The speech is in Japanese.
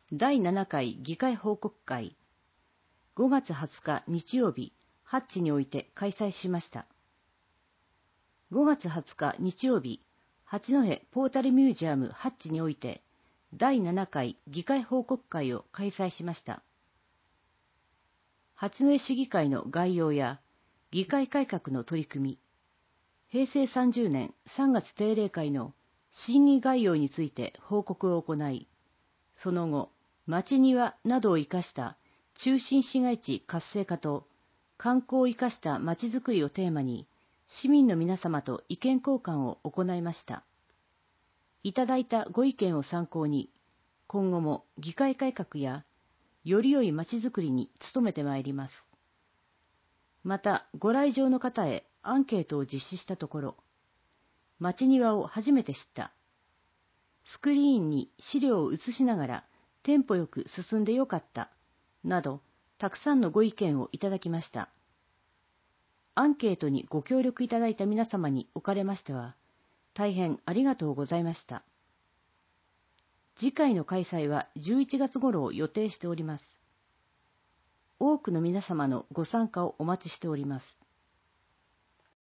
第7回議会報告会、5月20日日曜日、ハッチにおいて開催しました。5月20日日曜日、八戸ポータルミュージアムハッチにおいて、第7回議会報告会を開催しました。八戸市議会の概要や、議会改革の取り組み、平成30年3月定例会の審議概要について報告を行い、その後、町庭などを生かした中心市街地活性化と観光を生かした町づくりをテーマに、市民の皆様と意見交換を行いました。いただいたご意見を参考に、今後も議会改革やより良い町づくりに努めてまいります。また、ご来場の方へアンケートを実施したところ、町庭を初めて知った。スクリーンに資料を映しながらテンポよく進んでよかった、など、たくさんのご意見をいただきました。アンケートにご協力いただいた皆様におかれましては、大変ありがとうございました。次回の開催は11月頃を予定しております。多くの皆様のご参加をお待ちしております。